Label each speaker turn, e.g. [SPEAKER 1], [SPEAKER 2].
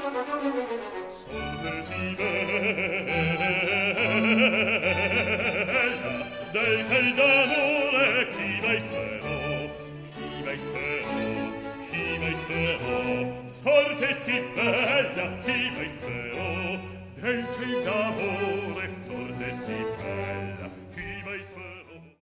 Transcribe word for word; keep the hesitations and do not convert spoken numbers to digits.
[SPEAKER 1] Sorte si bella, dei che d'amore chi mai spero, chi mai spero, chi mai spero. Sorte si bella, chi mai spero, dei che d'amore